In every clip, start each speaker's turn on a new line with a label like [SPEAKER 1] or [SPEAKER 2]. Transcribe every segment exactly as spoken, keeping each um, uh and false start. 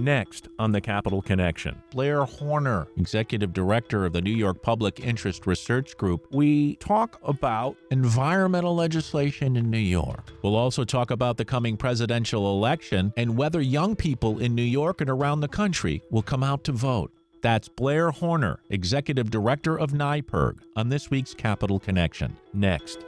[SPEAKER 1] Next on The Capital Connection, Blair Horner, Executive Director of the New York Public Interest Research Group. We talk about environmental legislation in New York. We'll also talk about the coming presidential election and whether young people in New York and around the country will come out to vote. That's Blair Horner, Executive Director of NYPIRG, on this week's Capital Connection. Next.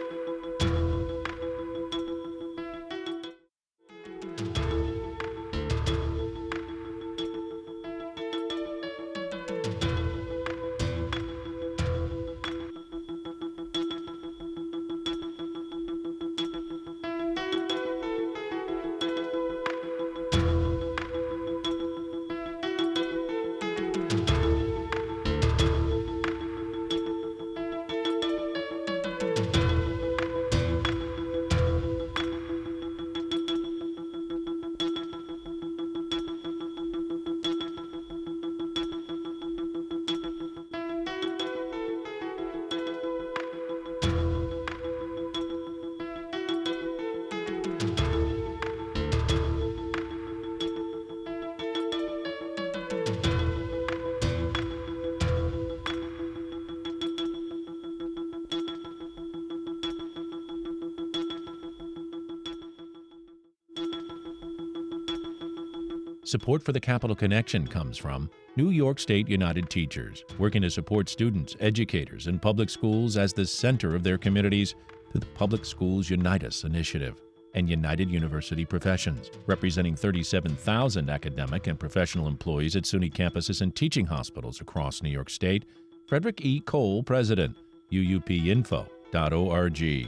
[SPEAKER 1] Support for the Capital Connection comes from New York State United Teachers, working to support students, educators, and public schools as the center of their communities through the Public Schools Unite Us initiative, and United University Professions, representing thirty-seven thousand academic and professional employees at SUNY campuses and teaching hospitals across New York State. Frederick E. Cole, President, U U P info dot org.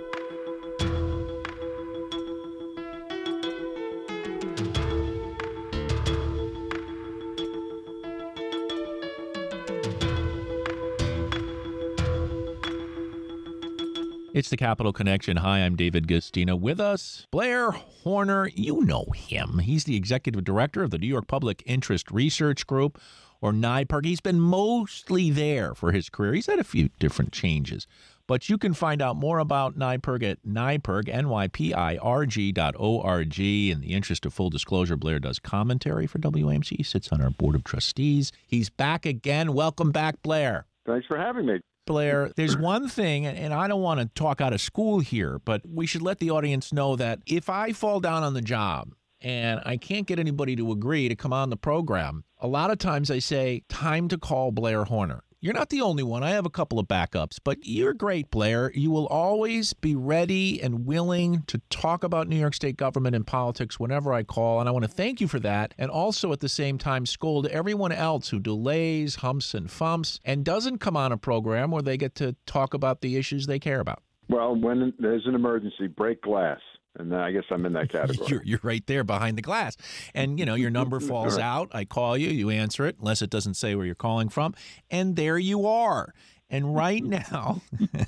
[SPEAKER 1] It's the Capital Connection. Hi, I'm David Gustina. With us, Blair Horner. You know him. He's the Executive Director of the New York Public Interest Research Group, or NYPIRG. He's been mostly there for his career. He's had a few different changes. But you can find out more about NYPIRG at NYPIRG, N Y P I R G dot O R G. In the interest of full disclosure, Blair does commentary for W A M C. He sits on our board of trustees. He's back again. Welcome back, Blair.
[SPEAKER 2] Thanks for having me.
[SPEAKER 1] Blair, there's one thing, and I don't want to talk out of school here, but we should let the audience know that if I fall down on the job and I can't get anybody to agree to come on the program, a lot of times I say, time to call Blair Horner. You're not the only one. I have a couple of backups, but you're great, Blair. You will always be ready and willing to talk about New York State government and politics whenever I call, and I want to thank you for that, and also at the same time scold everyone else who delays, humps, and fumps, and doesn't come on a program where they get to talk about the issues they care about.
[SPEAKER 2] Well, when there's an emergency, break glass. And I guess I'm in that category.
[SPEAKER 1] You're, you're right there behind the glass. And, you know, your number falls
[SPEAKER 2] right.
[SPEAKER 1] out. I call you. You answer it, unless it doesn't say where you're calling from. And there you are. And right now,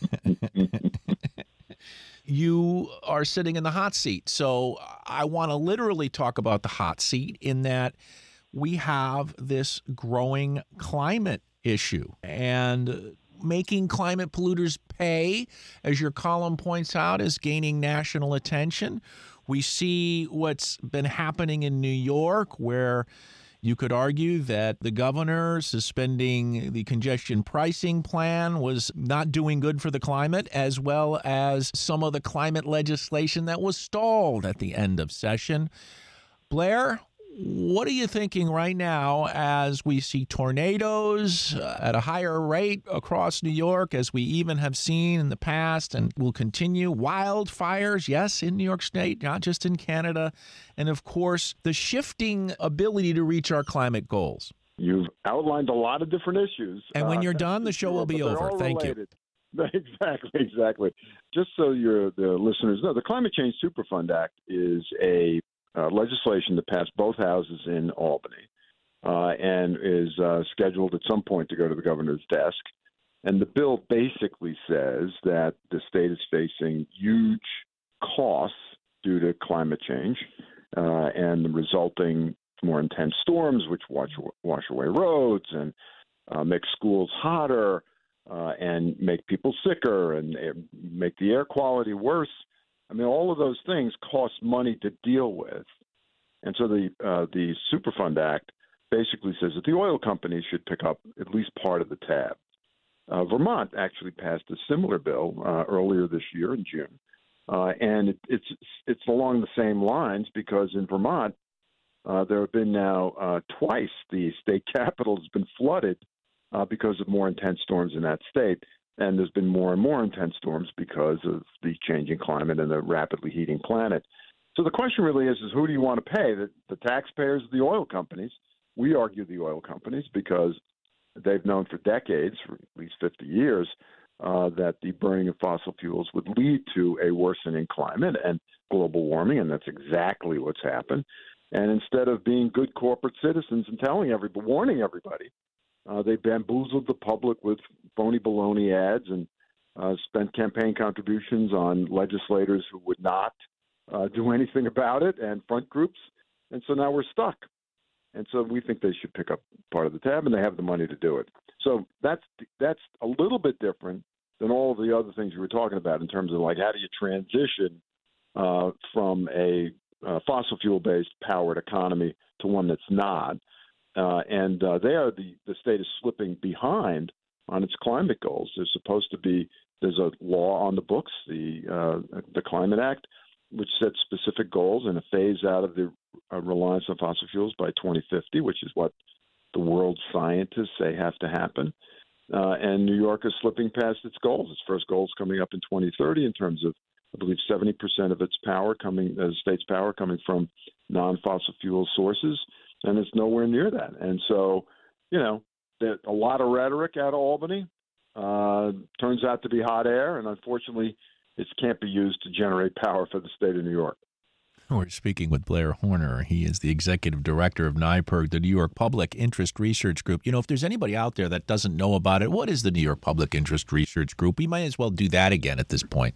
[SPEAKER 1] you are sitting in the hot seat. So I want to literally talk about the hot seat in that we have this growing climate issue. And making climate polluters pay, as your column points out, is gaining national attention. We see what's been happening in New York, where you could argue that the governor suspending the congestion pricing plan was not doing good for the climate, as well as some of the climate legislation that was stalled at the end of session. Blair, what are you thinking right now as we see tornadoes at a higher rate across New York, as we even have seen in the past and will continue? Wildfires, yes, in New York State, not just in Canada. And, of course, the shifting ability to reach our climate goals.
[SPEAKER 2] You've outlined a lot of different issues.
[SPEAKER 1] And when you're
[SPEAKER 2] uh,
[SPEAKER 1] done, the show will be over. Thank
[SPEAKER 2] related.
[SPEAKER 1] you.
[SPEAKER 2] Exactly, exactly. Just so your the listeners know, the Climate Change Superfund Act is a Uh, legislation that passed both houses in Albany uh, and is uh, scheduled at some point to go to the governor's desk. And the bill basically says that the state is facing huge costs due to climate change uh, and the resulting more intense storms, which wash, wash away roads and uh, make schools hotter uh, and make people sicker and uh, make the air quality worse. I mean, all of those things cost money to deal with. And so the uh, the Superfund Act basically says that the oil companies should pick up at least part of the tab. Uh, Vermont actually passed a similar bill uh, earlier this year in June, uh, and it, it's it's along the same lines because in Vermont uh, there have been now uh, twice the state capital has been flooded uh, because of more intense storms in that state, and there's been more and more intense storms because of the changing climate and the rapidly heating planet. So the question really is: is who do you want to pay? The, the taxpayers, the oil companies? We argue the oil companies because they've known for decades, for at least fifty years, uh, that the burning of fossil fuels would lead to a worsening climate and global warming, and that's exactly what's happened. And instead of being good corporate citizens and telling everybody, warning everybody, uh, they bamboozled the public with phony baloney ads and uh, spent campaign contributions on legislators who would not uh, do anything about it and front groups. And so now we're stuck. And so we think they should pick up part of the tab, and they have the money to do it. So that's that's a little bit different than all of the other things you were talking about in terms of, like, how do you transition uh, from a uh, fossil fuel-based powered economy to one that's not. Uh, and uh, there, the, the state is slipping behind on its climate goals. There's supposed to be there's a law on the books, the uh, the Climate Act, which sets specific goals and a phase out of the uh, reliance on fossil fuels by twenty fifty, which is what the world's scientists say have to happen. Uh, and New York is slipping past its goals. Its first goal is coming up in twenty thirty in terms of, I believe, seventy percent of its power coming, uh, the state's power coming from non-fossil fuel sources, and it's nowhere near that. And so, you know, there, a lot of rhetoric out of Albany uh, turns out to be hot air, and unfortunately, it can't be used to generate power for the state of New York.
[SPEAKER 1] We're speaking with Blair Horner. He is the executive director of NYPIRG, the New York Public Interest Research Group. You know, if there's anybody out there that doesn't know about it, what is the New York Public Interest Research Group? We might as well do that again at this point.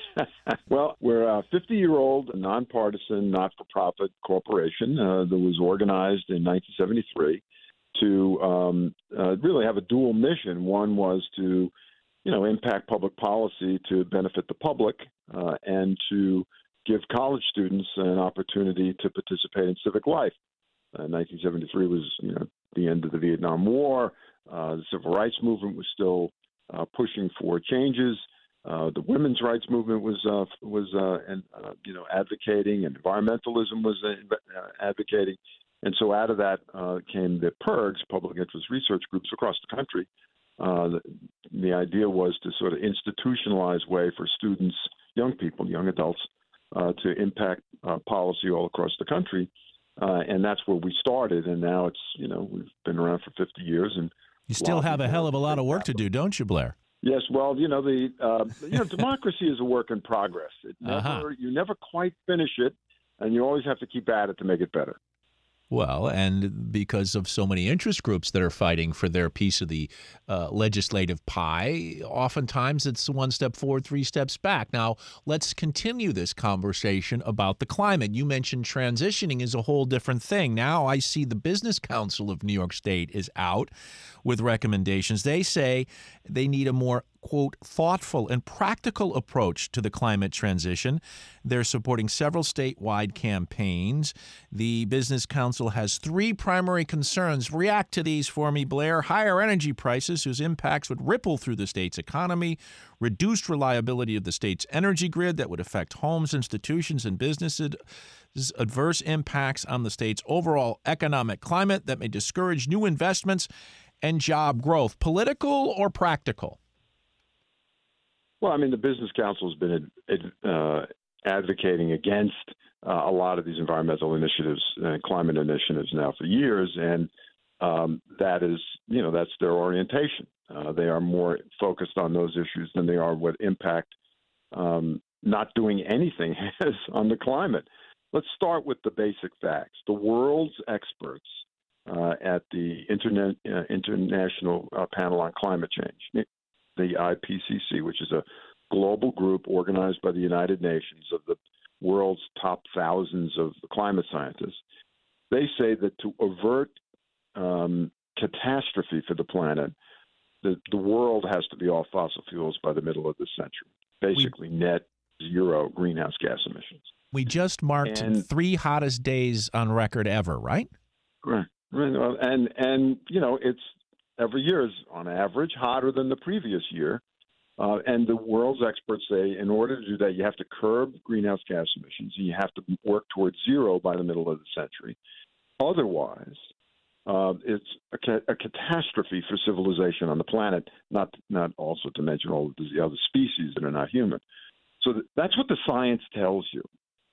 [SPEAKER 2] Well, we're a fifty-year-old, nonpartisan, not-for-profit corporation uh, that was organized in nineteen seventy-three to um, uh, really have a dual mission. One was to, you know, impact public policy to benefit the public uh, and to give college students an opportunity to participate in civic life. Uh, nineteen seventy-three was, you know, the end of the Vietnam War. Uh, the civil rights movement was still uh, pushing for changes. Uh, the women's rights movement was uh, was uh, and uh, you know advocating, and environmentalism was uh, advocating, and so out of that uh, came the PIRGs, public interest research groups across the country. Uh, the, the idea was to sort of institutionalize way for students, young people, young adults, uh, to impact uh, policy all across the country, uh, and that's where we started. And now it's you know we've been around for fifty years, and
[SPEAKER 1] you still have a hell of a lot of work to do, don't you, Blair?
[SPEAKER 2] Yes, well, you know the uh, you know democracy is a work in progress. It never
[SPEAKER 1] Uh-huh.
[SPEAKER 2] you never quite finish it, and you always have to keep at it to make it better.
[SPEAKER 1] Well, and because of so many interest groups that are fighting for their piece of the uh, legislative pie, oftentimes it's one step forward, three steps back. Now, let's continue this conversation about the climate. You mentioned transitioning is a whole different thing. Now I see the Business Council of New York State is out with recommendations. They say they need a more, quote, thoughtful and practical approach to the climate transition. They're supporting several statewide campaigns. The Business Council has three primary concerns. React to these for me, Blair. Higher energy prices, whose impacts would ripple through the state's economy. Reduced reliability of the state's energy grid that would affect homes, institutions, and businesses. Adverse impacts on the state's overall economic climate that may discourage new investments and job growth. Political or practical?
[SPEAKER 2] Well, I mean, the Business Council has been uh, advocating against uh, a lot of these environmental initiatives and climate initiatives now for years, and um, that is, you know, that's their orientation. Uh, they are more focused on those issues than they are what impact um, not doing anything has on the climate. Let's start with the basic facts. The world's experts uh, at the Internet, uh, International uh, Panel on Climate Change, the I P C C, which is a global group organized by the United Nations of the world's top thousands of climate scientists, they say that to avert um, catastrophe for the planet, the, the world has to be off fossil fuels by the middle of this century, basically we, net zero greenhouse gas emissions.
[SPEAKER 1] We just marked
[SPEAKER 2] And
[SPEAKER 1] three hottest days on record ever, right?
[SPEAKER 2] right, right, well, and and you know it's every year is on average hotter than the previous year. Uh, and the world's experts say in order to do that, you have to curb greenhouse gas emissions. You have to work towards zero by the middle of the century. Otherwise, uh, it's a, ca- a catastrophe for civilization on the planet, not not also to mention all of the other species that are not human. So th- that's what the science tells you.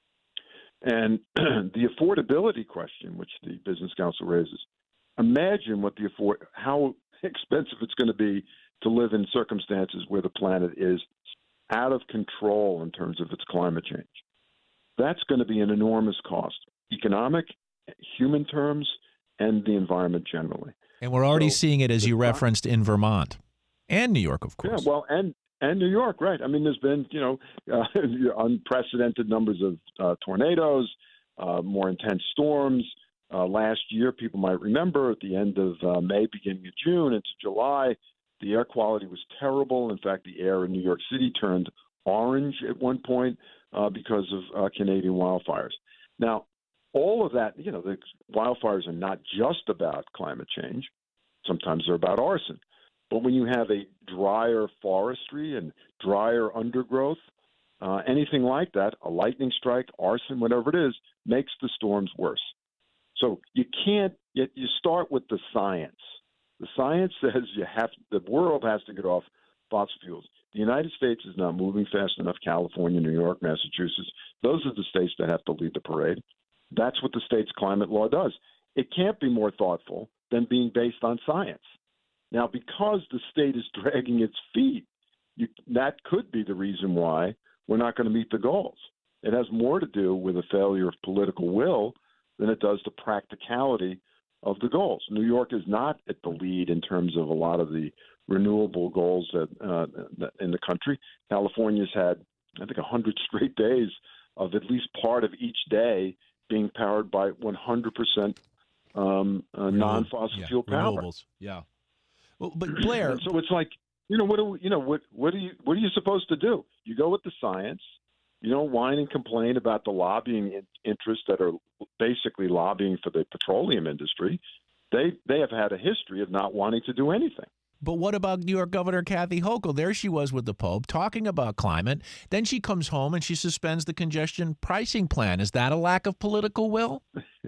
[SPEAKER 2] And the affordability question, which the Business Council raises, imagine what the afford how expensive it's going to be to live in circumstances where the planet is out of control in terms of its climate change. That's going to be an enormous cost, economic, human terms, and the environment generally.
[SPEAKER 1] And we're already
[SPEAKER 2] So
[SPEAKER 1] seeing it, as
[SPEAKER 2] the
[SPEAKER 1] you
[SPEAKER 2] sci-
[SPEAKER 1] referenced, in Vermont and New York, of
[SPEAKER 2] Yeah,
[SPEAKER 1] course.
[SPEAKER 2] well, and and New York, right? I mean, there's been you know uh, unprecedented numbers of uh, tornadoes, uh, more intense storms. Uh, last year, people might remember at the end of uh, May, beginning of June into July, the air quality was terrible. In fact, the air in New York City turned orange at one point uh, because of uh, Canadian wildfires. Now, all of that, you know, the wildfires are not just about climate change. Sometimes they're about arson. But when you have a drier forestry and drier undergrowth, uh, anything like that, a lightning strike, arson, whatever it is, makes the storms worse. So you can't, you, you start with the science. The science says you have, the world has to get off fossil fuels. The United States is not moving fast enough. California, New York, Massachusetts, those are the states that have to lead the parade. That's what the state's climate law does. It can't be more thoughtful than being based on science. Now, because the state is dragging its feet, you, that could be the reason why we're not going to meet the goals. It has more to do with a failure of political will than it does the practicality of the goals. New York is not at the lead in terms of a lot of the renewable goals that, uh, in the country. California's had, I think, one hundred straight days of at least part of each day being powered by one hundred percent um, uh, non-fossil
[SPEAKER 1] yeah,
[SPEAKER 2] fuel power.
[SPEAKER 1] Renewables, yeah. Well, but Blair,
[SPEAKER 2] And so it's like, you know, what do we, you know, what what are you what are you supposed to do? You go with the science. You don't whine and complain about the lobbying in- interests that are basically lobbying for the petroleum industry. They they have had a history of not wanting to do anything.
[SPEAKER 1] But what about New York Governor Kathy Hochul? There she was with the Pope talking about climate. Then she comes home and she suspends the congestion pricing plan. Is that a lack of political will?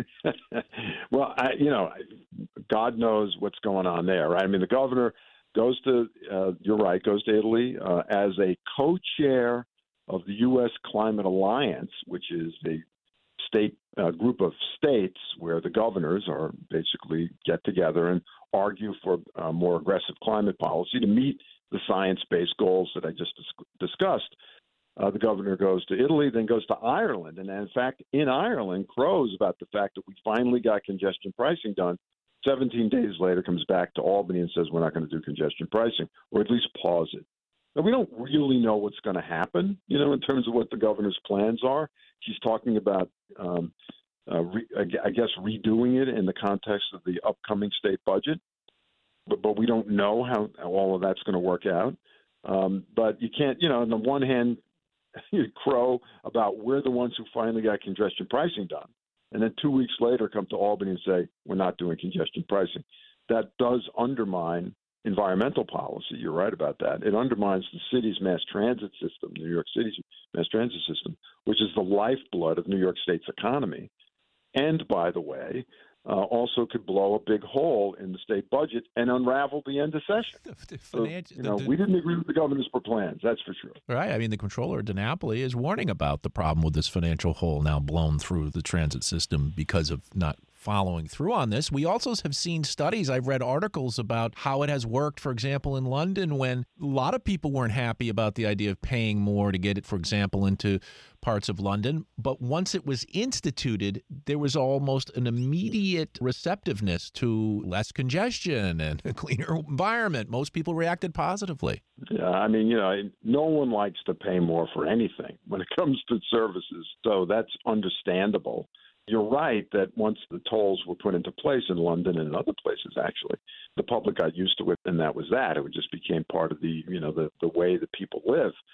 [SPEAKER 2] Well, I, you know, God knows what's going on there, right? I mean, the governor goes to, uh, you're right, goes to Italy uh, as a co-chair of the U S Climate Alliance, which is a state uh, group of states where the governors are basically get together and argue for uh, more aggressive climate policy to meet the science-based goals that I just dis- discussed. Uh, the governor goes to Italy, then goes to Ireland. And in fact, in Ireland, crows about the fact that we finally got congestion pricing done. seventeen days later, comes back to Albany and says we're not going to do congestion pricing, or at least pause it. Now, we don't really know what's going to happen, you know, in terms of what the governor's plans are. She's talking about, um, uh, re- I guess, redoing it in the context of the upcoming state budget. But, but we don't know how, how all of that's going to work out. Um, but you can't, you know, on the one hand, you crow about we're the ones who finally got congestion pricing done. And then two weeks later come to Albany and say, we're not doing congestion pricing. That does undermine environmental policy. You're right about that. It undermines the city's mass transit system, New York City's mass transit system, which is the lifeblood of New York State's economy. And by the way, uh, also could blow a big hole in the state budget and unravel the end of session.
[SPEAKER 1] The, the
[SPEAKER 2] So,
[SPEAKER 1] financi-
[SPEAKER 2] you know,
[SPEAKER 1] the- the-
[SPEAKER 2] we didn't agree with the governor's plans, that's for sure.
[SPEAKER 1] Right. I mean, the controller, DiNapoli, is warning about the problem with this financial hole now blown through the transit system because of not following through on this. We also have seen studies. I've read articles about how it has worked, for example, in London, when a lot of people weren't happy about the idea of paying more to get it, for example, into parts of London. But once it was instituted, there was almost an immediate receptiveness to less congestion and a cleaner environment. Most people reacted positively.
[SPEAKER 2] Yeah, I mean, you know, no one likes to pay more for anything when it comes to services, so that's understandable. You're right that once the tolls were put into place in London and in other places, actually, the public got used to it, and that was that. It just became part of the, you know, the, the way that people live.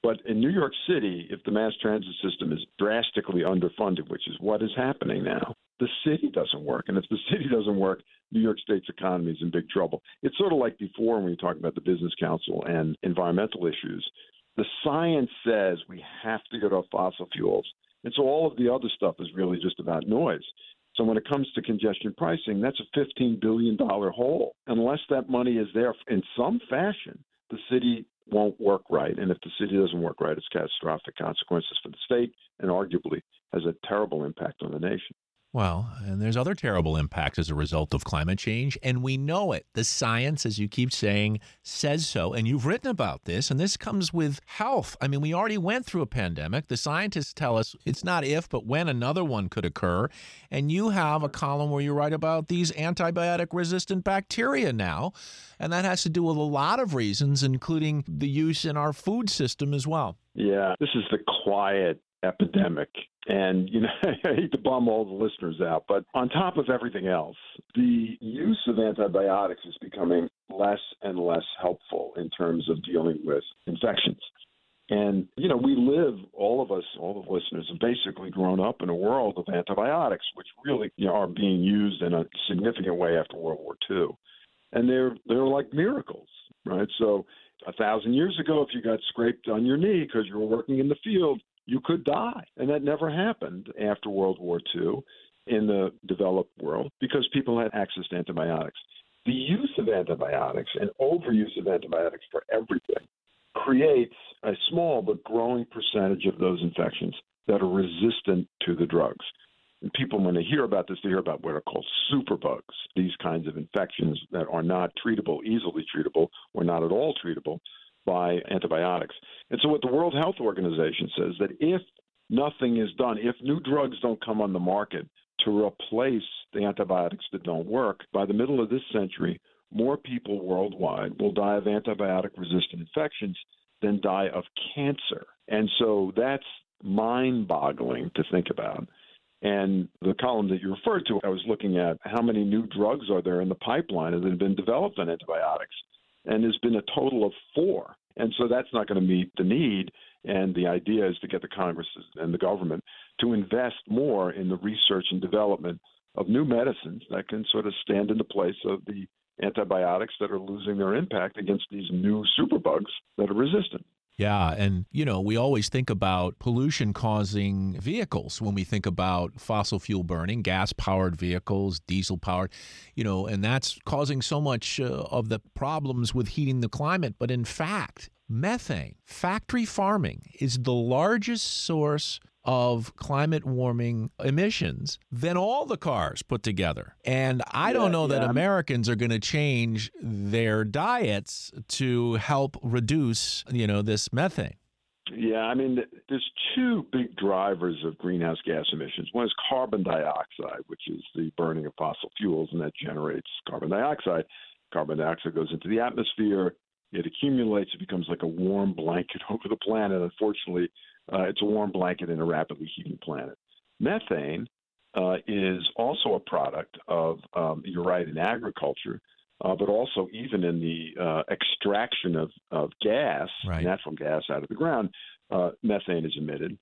[SPEAKER 2] But in New York City, if the mass transit system is drastically underfunded, which is what is happening now, the city doesn't work. And if the city doesn't work, New York State's economy is in big trouble. It's sort of like before when we talk about the Business Council and environmental issues. The science says we have to get off fossil fuels. And so all of the other stuff is really just about noise. So when it comes to congestion pricing, that's a fifteen billion dollars hole. Unless that money is there in some fashion, the city won't work right. And if the city doesn't work right, it's catastrophic consequences for the state and arguably has a terrible impact on the nation.
[SPEAKER 1] Well, and there's other terrible impacts as a result of climate change, and we know it. The science, as you keep saying, says so, and you've written about this, and this comes with health. I mean, we already went through a pandemic. The scientists tell us it's not if, but when another one could occur, and you have a column where you write about these antibiotic-resistant bacteria now, and that has to do with a lot of reasons, including the use in our food system as well.
[SPEAKER 2] Yeah, this is the quiet epidemic. And, you know, I hate to bum all the listeners out, but on top of everything else, the use of antibiotics is becoming less and less helpful in terms of dealing with infections. And, you know, we live, all of us, all the listeners have basically grown up in a world of antibiotics, which really, you know, are being used in a significant way after World War Two. And they're they're like miracles, right? So a thousand years ago, if you got scraped on your knee because you were working in the field, you could die. And that never happened after World War Two in the developed world because people had access to antibiotics. The use of antibiotics and overuse of antibiotics for everything creates a small but growing percentage of those infections that are resistant to the drugs. And people, when they hear about this, they hear about what are called superbugs, these kinds of infections that are not treatable, easily treatable, or not at all treatable by antibiotics. And so what the World Health Organization says that if nothing is done, if new drugs don't come on the market to replace the antibiotics that don't work, by the middle of this century, more people worldwide will die of antibiotic-resistant infections than die of cancer. And so that's mind-boggling to think about. And the column that you referred to, I was looking at how many new drugs are there in the pipeline that have been developed on antibiotics. And there's been a total of four. And so that's not going to meet the need. And the idea is to get the Congress and the government to invest more in the research and development of new medicines that can sort of stand in the place of the antibiotics that are losing their impact against these new superbugs that are resistant.
[SPEAKER 1] Yeah, and, you know, we always think about pollution-causing vehicles when we think about fossil fuel burning, gas-powered vehicles, diesel-powered, you know, and that's causing so much uh, of the problems with heating the climate. But in fact, methane, factory farming, is the largest source of climate warming emissions than all the cars put together. And I yeah, don't know yeah. that Americans are going to change their diets to help reduce, you know, this methane.
[SPEAKER 2] Yeah, I mean, there's two big drivers of greenhouse gas emissions. One is carbon dioxide, which is the burning of fossil fuels, and that generates carbon dioxide. Carbon dioxide goes into the atmosphere. It accumulates. It becomes like a warm blanket over the planet. Unfortunately, Uh, it's a warm blanket in a rapidly heating planet. Methane uh, is also a product of, um, you're right, in agriculture, uh, but also even in the uh, extraction of, of gas,
[SPEAKER 1] right.
[SPEAKER 2] natural gas out of the ground, uh, methane is emitted.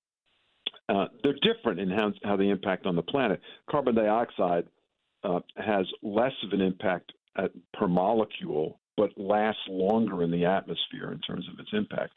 [SPEAKER 2] Uh, they're different in how, how they impact on the planet. Carbon dioxide uh, has less of an impact at, per molecule, but lasts longer in the atmosphere in terms of its impact.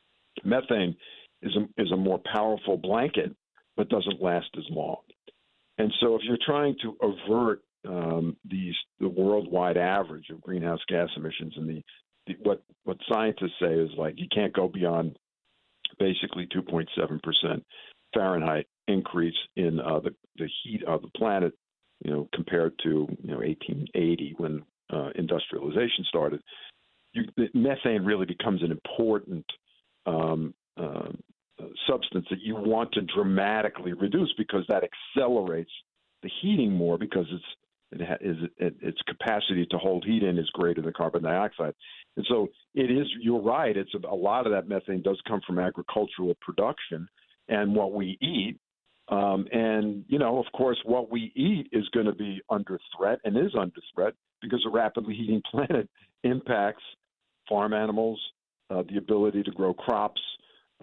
[SPEAKER 2] Methane is a, is a more powerful blanket, but doesn't last as long. And so if you're trying to avert um, these the worldwide average of greenhouse gas emissions, and the, the what what scientists say is like you can't go beyond basically two point seven percent Fahrenheit increase in uh, the the heat of the planet, you know, compared to you know eighteen eighty when uh, industrialization started. You, methane really becomes an important um, uh, substance that you want to dramatically reduce because that accelerates the heating more because it's it ha, is it, its capacity to hold heat in is greater than carbon dioxide, and so it is. You're right. It's a, a lot of that methane does come from agricultural production and what we eat, um, and you know, of course, what we eat is going to be under threat and is under threat because a rapidly heating planet impacts farm animals, uh, the ability to grow crops.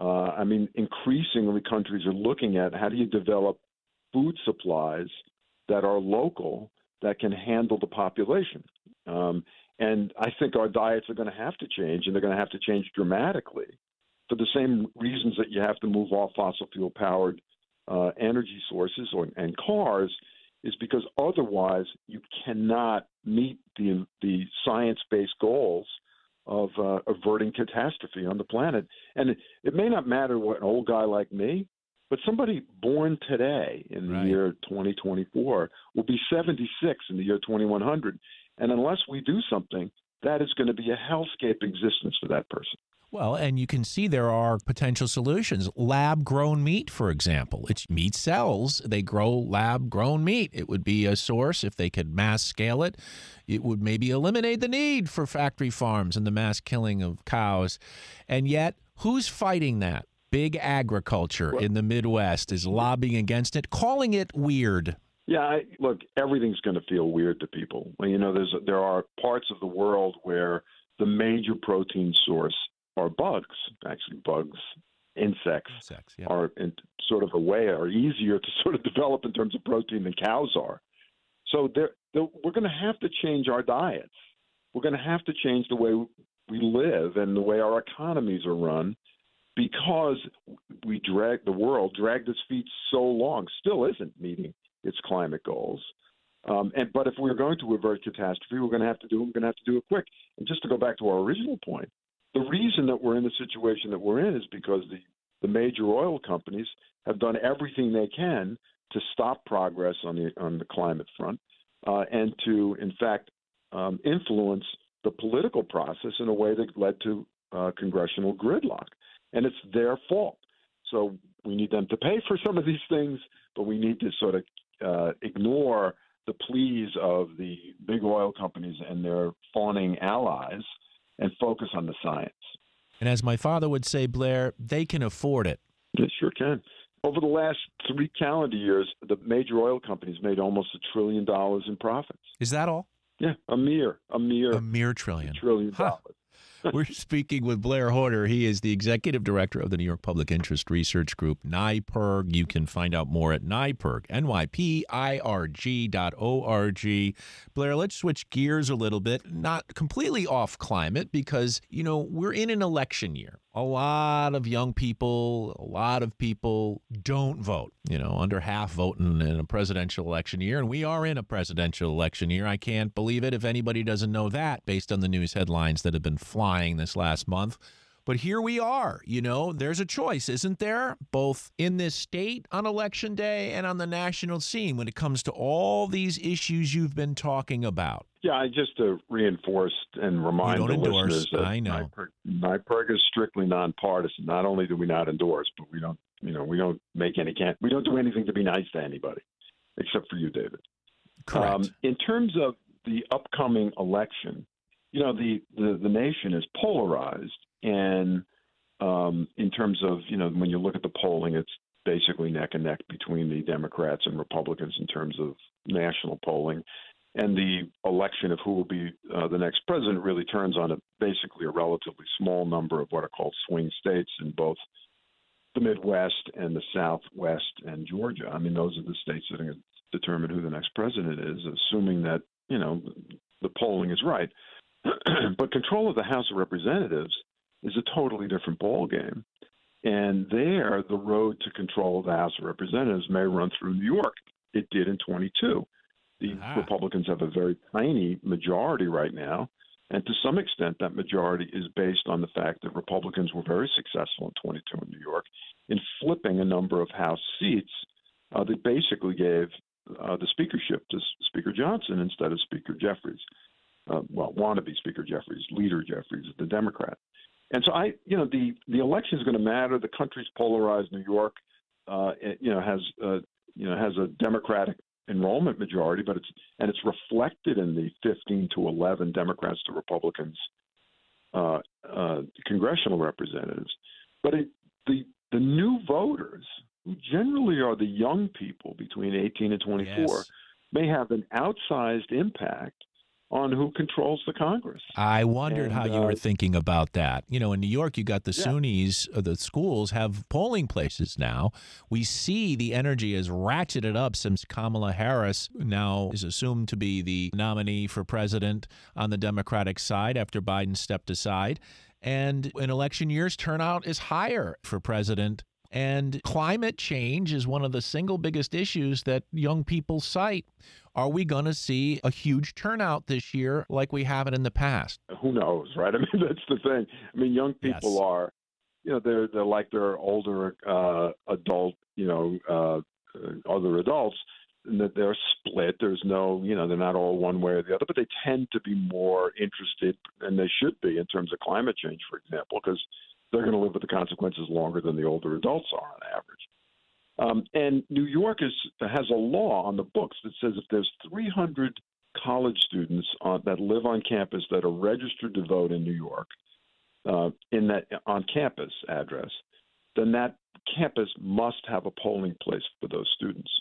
[SPEAKER 2] Uh, I mean, increasingly countries are looking at how do you develop food supplies that are local that can handle the population. Um, and I think our diets are going to have to change, and they're going to have to change dramatically for the same reasons that you have to move off fossil fuel powered uh, energy sources or, and cars, is because otherwise you cannot meet the the science-based goals of uh, averting catastrophe on the planet. And it, it may not matter what an old guy like me, but somebody born today in the
[SPEAKER 1] Right.
[SPEAKER 2] year twenty twenty-four will be seventy-six in the year twenty-one hundred. And unless we do something, that is going to be a hellscape existence for that person.
[SPEAKER 1] Well, and you can see there are potential solutions. Lab-grown meat, for example. It's meat cells. They grow lab-grown meat. It would be a source if they could mass scale it. It would maybe eliminate the need for factory farms and the mass killing of cows. And yet, who's fighting that? Big agriculture
[SPEAKER 2] Well,
[SPEAKER 1] in the Midwest is lobbying against it, calling it weird.
[SPEAKER 2] Yeah, I, look, everything's going to feel weird to people. Well, you know, there's there are parts of the world where the major protein source are bugs. Actually, bugs, insects,
[SPEAKER 1] Insects, yeah.
[SPEAKER 2] are in sort of a way are easier to sort of develop in terms of protein than cows are. So there, there, we're going to have to change our diets. We're going to have to change the way we live and the way our economies are run, because we drag the world dragged its feet so long, still isn't meeting its climate goals. Um, and but if we're going to avert catastrophe, we're going to have to do it. We're going to have to do it quick. And just to go back to our original point, the reason that we're in the situation that we're in is because the, the major oil companies have done everything they can to stop progress on the on the climate front uh, and to, in fact, um, influence the political process in a way that led to uh, congressional gridlock. And it's their fault. So we need them to pay for some of these things, but we need to sort of uh, ignore the pleas of the big oil companies and their fawning allies and focus on the science.
[SPEAKER 1] And as my father would say, Blair, they can afford it.
[SPEAKER 2] They sure can. Over the last three calendar years, the major oil companies made almost a trillion dollars in profits.
[SPEAKER 1] Is that all?
[SPEAKER 2] Yeah, a mere, a mere,
[SPEAKER 1] A mere trillion.
[SPEAKER 2] trillion
[SPEAKER 1] Huh.
[SPEAKER 2] dollars.
[SPEAKER 1] We're speaking with Blair Horder. He is the executive director of the New York Public Interest Research Group, NYPIRG. You can find out more at NYPIRG, N Y P I R G dot O R G. Blair, let's switch gears a little bit, not completely off climate, because, you know, we're in an election year. A lot of young people, a lot of people don't vote. You know, under half voting in a presidential election year, and we are in a presidential election year. I can't believe it if anybody doesn't know that based on the news headlines that have been flying this last month. But here we are. You know, there's a choice, isn't there? Both in this state on election day and on the national scene when it comes to all these issues you've been talking about.
[SPEAKER 2] Yeah, I just to reinforce and remind
[SPEAKER 1] You
[SPEAKER 2] the
[SPEAKER 1] don't endorse,
[SPEAKER 2] listeners that
[SPEAKER 1] I know.
[SPEAKER 2] NYPIRG, NYPIRG is strictly nonpartisan. Not only do we not endorse, but we don't, you know, we don't make any can we don't do anything to be nice to anybody, except for you, David.
[SPEAKER 1] Correct.
[SPEAKER 2] Um, in terms of the upcoming election, you know, the the, the nation is polarized, and um, in terms of, you know, when you look at the polling, it's basically neck and neck between the Democrats and Republicans in terms of national polling. And the election of who will be uh, the next president really turns on a basically a relatively small number of what are called swing states in both the Midwest and the Southwest and Georgia. I mean, those are the states that are going to determine who the next president is, assuming that, you know, the polling is right. But control of the House of Representatives is a totally different ballgame. And there, the road to control of the House of Representatives may run through New York. It did in twenty-two. The
[SPEAKER 1] Ah.
[SPEAKER 2] Republicans have a very tiny majority right now. And to some extent, that majority is based on the fact that Republicans were very successful in twenty-two in New York in flipping a number of House seats uh, that basically gave uh, the speakership to Speaker Johnson instead of Speaker Jeffries. Uh, well, wannabe Speaker Jeffries, Leader Jeffries, the Democrat. And so I, you know, the, the election is going to matter. The country's polarized. New York, uh, it, you know, has, uh, you know, has a Democratic enrollment majority, but it's and it's reflected in the fifteen to eleven Democrats to Republicans uh, uh, congressional representatives. But it, the the new voters, who generally are the young people between eighteen and twenty-four,
[SPEAKER 1] Yes.
[SPEAKER 2] may have an outsized impact on who controls the Congress.
[SPEAKER 1] I wondered
[SPEAKER 2] And,
[SPEAKER 1] how you
[SPEAKER 2] uh,
[SPEAKER 1] were thinking about that. You know, in New York, you got the
[SPEAKER 2] Yeah.
[SPEAKER 1] SUNYs, uh, the schools have polling places now. We see the energy is ratcheted up since Kamala Harris now is assumed to be the nominee for president on the Democratic side after Biden stepped aside. And in election years, turnout is higher for president. And climate change is one of the single biggest issues that young people cite. Are we going to see a huge turnout this year like we haven't in the past?
[SPEAKER 2] Who knows, right? I mean, that's the thing. I mean, young people
[SPEAKER 1] Yes.
[SPEAKER 2] are, you know, they're they're like their older uh, adult, you know, uh, uh, other adults, and that they're split. There's no, you know, they're not all one way or the other, but they tend to be more interested, and they should be, in terms of climate change, for example, because they're going to live with the consequences longer than the older adults are on average. Um, and New York is, has a law on the books that says if there's three hundred college students on, that live on campus that are registered to vote in New York, uh, in that on campus address, then that campus must have a polling place for those students.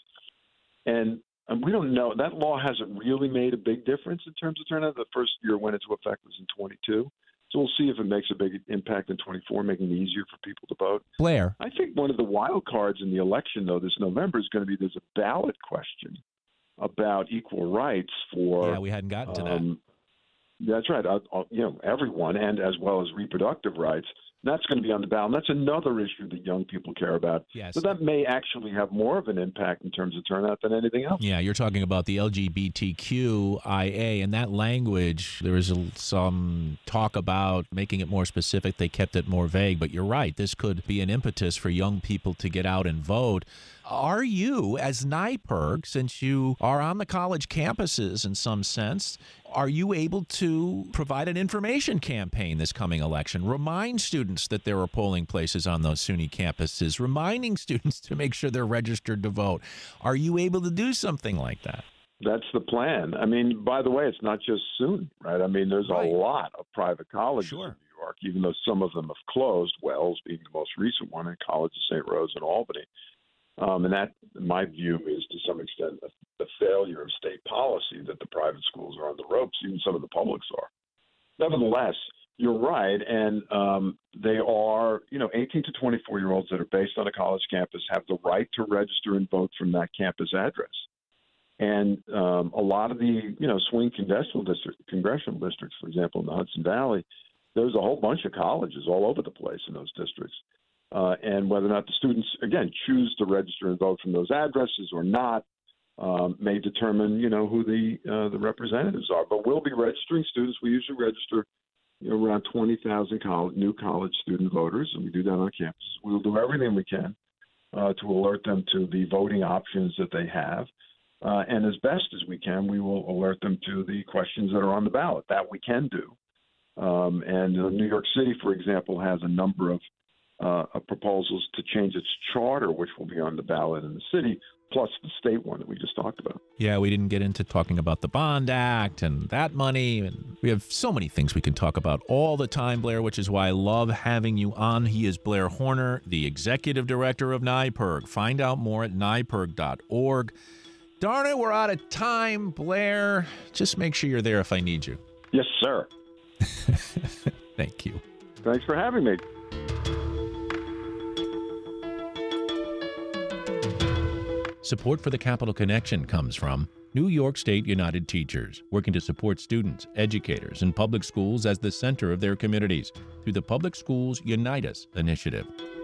[SPEAKER 2] And, and we don't know. That law hasn't really made a big difference in terms of turnout. The first year it went into effect was in twenty-two. So we'll see if it makes a big impact in twenty-four, making it easier for people to vote.
[SPEAKER 1] Blair.
[SPEAKER 2] I think one of the wild cards in the election, though, this November is going to be there's a ballot question about equal rights for.
[SPEAKER 1] Yeah, we hadn't gotten to that.
[SPEAKER 2] Um, that's right. Uh, uh, you know, everyone, and as well as reproductive rights. That's going to be on the ballot. And that's another issue that young people care about.
[SPEAKER 1] Yes.
[SPEAKER 2] So that may actually have more of an impact in terms of turnout than anything else.
[SPEAKER 1] Yeah, you're talking about the L G B T Q I A, and that language, there is a, some talk about making it more specific. They kept it more vague, but you're right. This could be an impetus for young people to get out and vote. Are you, as NYPIRG, since you are on the college campuses in some sense, are you able to provide an information campaign this coming election? Remind students that there are polling places on those SUNY campuses, reminding students to make sure they're registered to vote. Are you able to do something like that?
[SPEAKER 2] That's the plan. I mean, by the way, it's not just SUNY, right? I mean, there's
[SPEAKER 1] Right.
[SPEAKER 2] a lot of private colleges
[SPEAKER 1] Sure.
[SPEAKER 2] in New York, even though some of them have closed, Wells being the most recent one, and College of Saint Rose in Albany. Um, and that, in my view, is to some extent the, the failure of state policy that the private schools are on the ropes, even some of the publics are. Nevertheless, you're right, and um, they are, you know, eighteen to twenty-four-year-olds that are based on a college campus have the right to register and vote from that campus address. And um, a lot of the, you know, swing congressional district, congressional districts, for example, in the Hudson Valley, there's a whole bunch of colleges all over the place in those districts. Uh, and whether or not the students, again, choose to register and vote from those addresses or not um, may determine, you know, who the uh, the representatives are. But we'll be registering students. We usually register, you know, around twenty thousand college, new college student voters, and we do that on campus. We'll do everything we can uh, to alert them to the voting options that they have. Uh, and as best as we can, we will alert them to the questions that are on the ballot. That we can do. Um, and uh, New York City, for example, has a number of Uh, proposals to change its charter, which will be on the ballot in the city, plus the state one that we just talked about.
[SPEAKER 1] Yeah, we didn't get into talking about the Bond Act and that money. And we have so many things we can talk about all the time, Blair, which is why I love having you on. He is Blair Horner, the executive director of NYPIRG. Find out more at N Y P I R G dot org. Darn it, we're out of time, Blair. Just make sure you're there if I need you.
[SPEAKER 2] Yes, sir.
[SPEAKER 1] Thank you.
[SPEAKER 2] Thanks for having me.
[SPEAKER 1] Support for the Capital Connection comes from New York State United Teachers, working to support students, educators, and public schools as the center of their communities through the Public Schools Unite Us initiative.